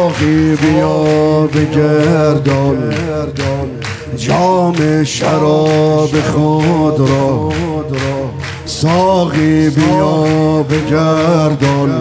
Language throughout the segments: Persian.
ساقی بیا بگردان جام شراب خود را، ساقی بیا بگردان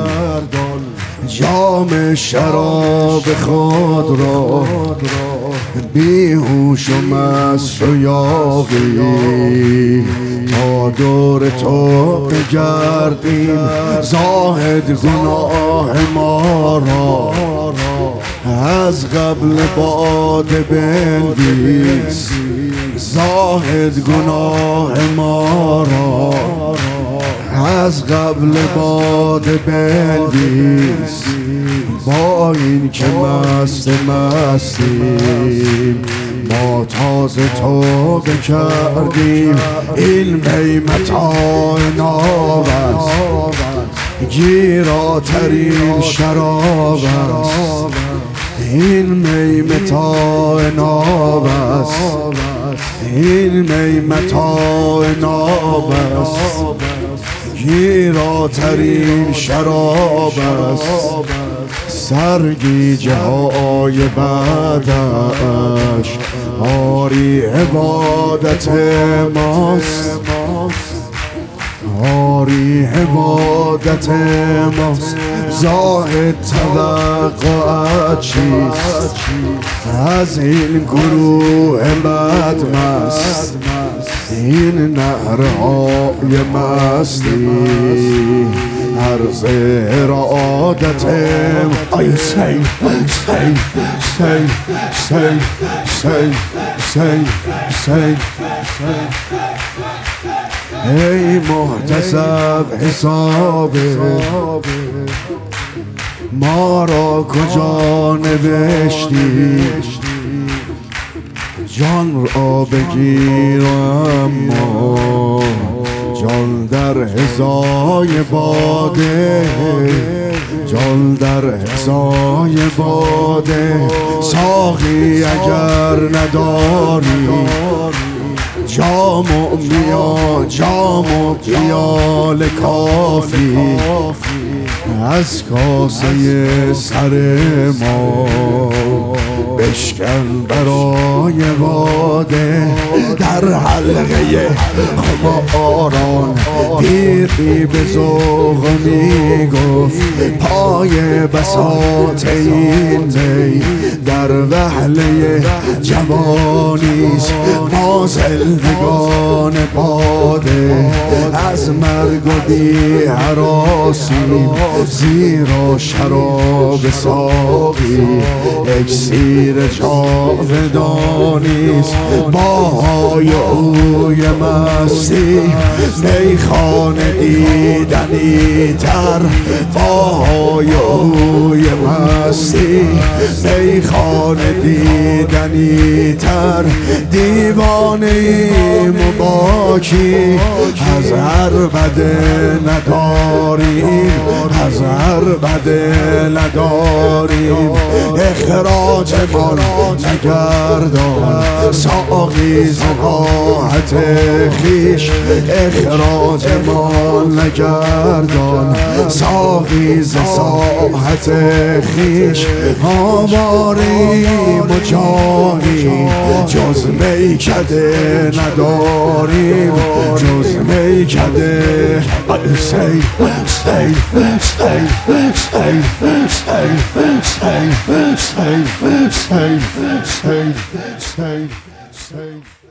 جام شراب خود را، بیهوش و مست و یاغی تا دور تو بگردیم. زاهد گناه ما را از قبل باده بنویس، زاهد گناه ما را از قبل باده بنویس. با این که مست مستیم ما تازه توبه کردیم. این می متاع ناب است، گیراترین شراب است. این می متاع ناب است، این می متاع ناب است، گیراترین شراب است. سرگیجه های بعدش آری عبادت ماست، آری عبادت ماست. زاهد توقعت چیست از این گروه بدمست؟ این نهرهای مستی عرض ارادت ای سی سی سی سی سی سی سی. ای محتسب حساب ما را کجا نوشتی؟ جان را بگیر اما جان در هزای باده، جان در هزای باده. ساقی اگر نداری جام و جام و پیال کافی از کاسه سر ما بشکن برای باده. در حلقه خماران پیری به ذوق میگفت پای بساط این می در وهله جوانیست. ما زندگان باده از مرگ و بی هراسیم، زیرا شراب ساقی اکسیر جاودانیست. باهای اوی مستی میخانه دیدنی تر، باهای اوی مستی میخانه دیدنی تر. دیوانه ایم و باکی از هر بده نداریم، از هر بده نداریم. اخراج من نگردان ساقی ز راحت خویش، اخراج من نگردان ساقی ز ساحت خویش. آواریم و جانی جز میکده نداریم، جز میکده. سی سی سی سی سی سی سی سی سی سی سی.